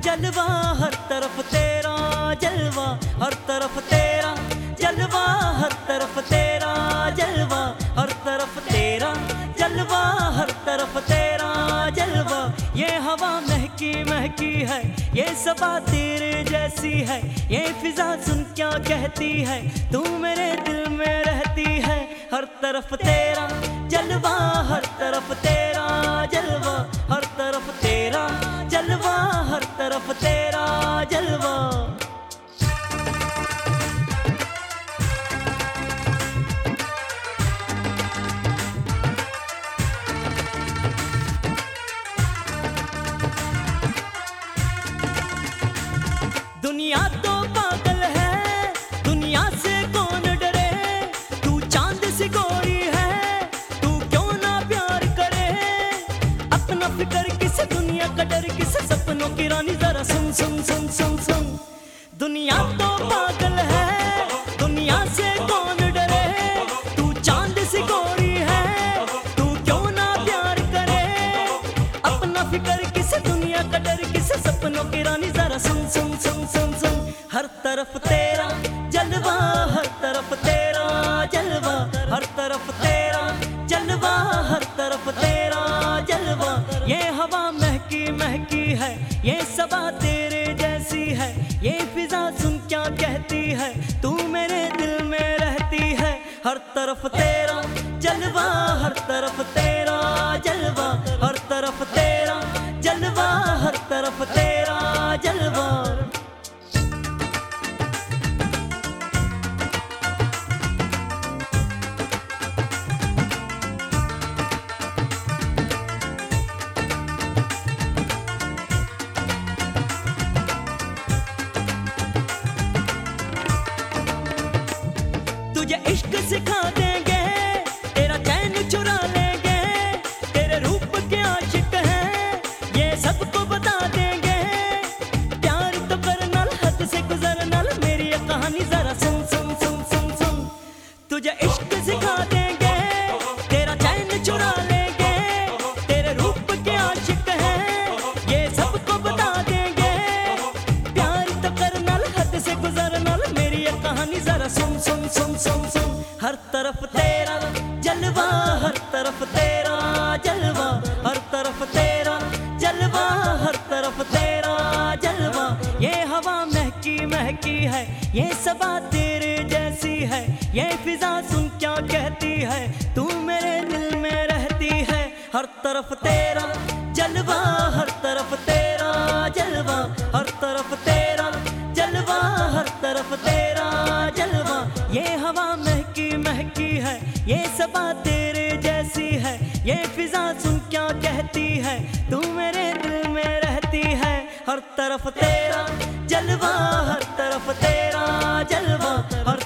जलवा, हर तरफ तेरा जलवा, हर तरफ तेरा जलवा, हर तरफ तेरा जलवा, हर तरफ तेरा जलवा, हर तरफ तेरा जलवा। ये हवा महकी महकी है, ये सबा तेरे जैसी है, ये फिजा सुन क्या कहती है, तू मेरे दिल में रहती है। हर तरफ तेरा जलवा, हर तरफ तेरा जलवा, हर तरफ तेरा जलवा, हर तरफ तेरा जलवा। दुनिया तो पागल है, दुनिया से कौन डरे, तू चांद सी गोरी है, तू क्यों ना प्यार करे। अपना फिक्र किस, दुनिया का डर किस, सपनों की रानी जरा सुन सुन सुन सुन सुन। दुनिया तो पागल है, दुनिया से कौन डरे, तू चांद सी गोरी है, तू क्यों ना प्यार करे। अपना फिक्र किस, दुनिया का डर किस, सपनों की रानी जरा सुन सुन सुन सुन सुन। हर तरफ तेरा जलवा, हर तरफ तेरा जलवा, हर तरफ तेरा जलवा, हर तरफ तेरा जलवा। ये हवा महकी महकी है, ये सबा तेरे जैसी है, ये फिजा सुन क्या कहती है, तू मेरे दिल में रहती है। हर तरफ तेरा जलवा, हर तरफ तेरा जलवा, हर तरफ तेरा जलवा, हर तरफ तेरा जलवा। तुझे इश्क सिखा देंगे, तेरा चैन चुरा लेंगे, तेरे रूप के आशिक हैं, ये सबको बता देंगे। प्यार तो करना, हद से गुजरना, मेरी ये कहानी जरा सुन सुन सुन सुन सुन। तुझे इश्क सिखा देंगे, तेरा चैन चुरा लेंगे, तेरे रूप के आशिक हैं, ये सबको बता देंगे। प्यार तो करना, हद से गुजरना, मेरी ये कहानी जरा सुन सुन सुन सुन सुन। हर तरफ तेरा जलवा, हर तरफ तेरा जलवा, हर तरफ तेरा जलवा, हर तरफ तेरा जलवा। ये हवा महकी महकी है, ये सबा तेरे जैसी है, ये फिजा सुन क्या कहती है, तू मेरे दिल में रहती है। हर तरफ तेरा जलवा, हर तरफ तेरा जलवा, हर तरफ तेरा जलवा, हर तरफ तेरा जलवा। ये हवा महकी महकी है, ये सबा तेरे जैसी है, ये फिजा सुन क्या कहती है, तू मेरे दिल में रहती है। हर तरफ तेरा जलवा, हर तरफ तेरा जलवा, हर